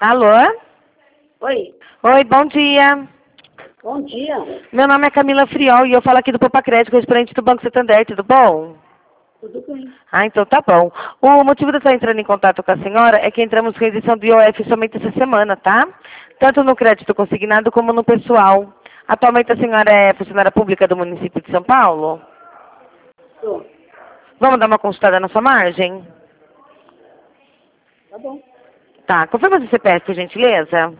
Alô? Oi, Oi, bom dia. bom dia. Meu nome é Camila Friol e eu falo aqui do Poupa Crédito, restaurante do Banco Santander, tudo bom? Tudo bem? Ah, então tá bom. O motivo de eu estar entrando em contato com a senhora é que entramos com a edição do IOF somente essa semana, tá? Tanto no crédito consignado como no pessoal. Atualmente a senhora é funcionária pública do município de São Paulo? Tô. Vamos dar uma consultada na sua margem? Tá bom. Tá, confirma seu CPF, por gentileza.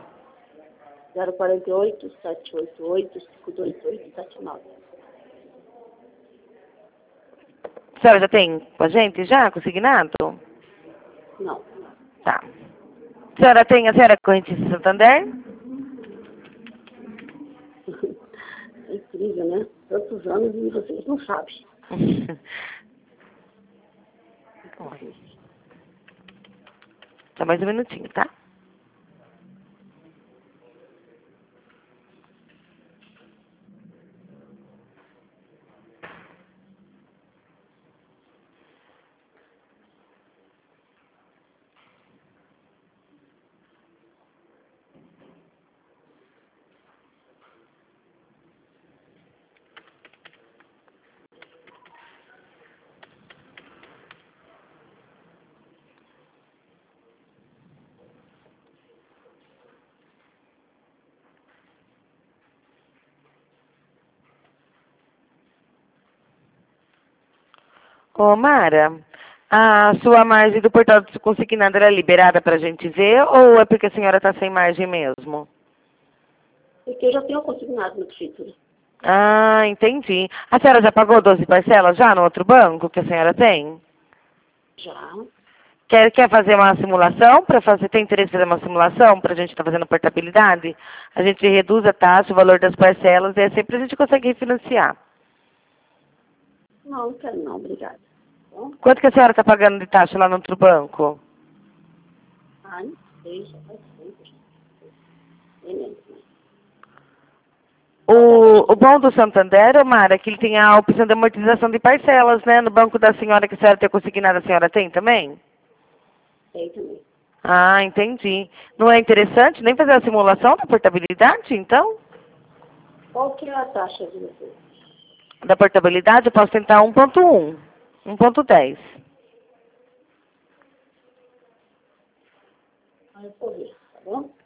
048 788 528 79. A senhora já tem com a gente já, consignado? Não. Tá. A senhora é correntista Santander? É incrível, né? Tantos anos e vocês não sabem. Só mais um minutinho, tá? Ô, Mara, a sua margem do portal do consignado era liberada pra gente ver ou é porque a senhora tá sem margem mesmo? Porque eu já tenho consignado no título. Ah, entendi. A senhora já pagou 12 parcelas já no outro banco que a senhora tem? Já. Quer fazer uma simulação? Tem interesse em fazer uma simulação para a gente estar fazendo portabilidade? A gente reduz a taxa, o valor das parcelas e sempre a gente consegue refinanciar. Não, não quero não, obrigada. Bom? Quanto que a senhora está pagando de taxa lá no outro banco? Ah, não sei, já faz tempo. Nem lembro, né? O bom do Santander, ô Mara, é que ele tem a opção de amortização de parcelas, né? No banco da senhora que a senhora tem consignado, a senhora tem também? Sei também. Ah, entendi. Não é interessante nem fazer a simulação da portabilidade, então? Qual que é a taxa de vocês? Da portabilidade eu posso tentar 1.1, 1.10. Ah, eu vou ver, tá bom?